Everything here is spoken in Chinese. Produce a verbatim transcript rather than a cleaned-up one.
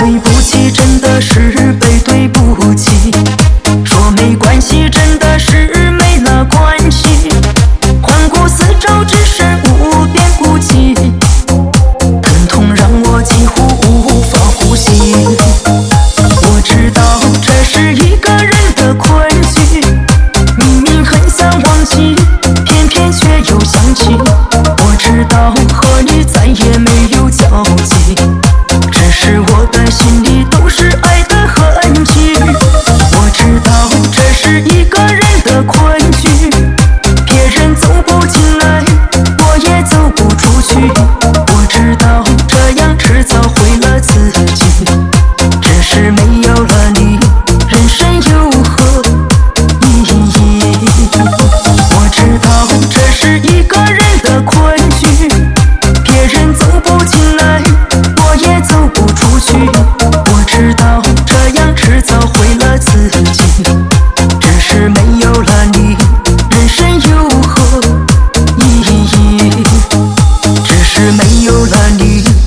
对不起，真的是被对不起。说没关系，真的是没了关系。环顾四周，只剩无边孤寂，疼痛让我几乎无法呼吸。我知道这是一个人的困局，明明很想忘记，偏偏却又想起。我知道和你再也没有交集，只是我的心里都是爱的痕迹。我知道这是一个人的困局，别人走不进来，我也走不出去。我知道这样迟早毁了自己，只是没有了你，人生有何意义？我知道这是一个人的困局，别人走不进来，我也走不出去。我知道这样迟早毁了自己，只是没有了你，人生有何意义？只是没有了你。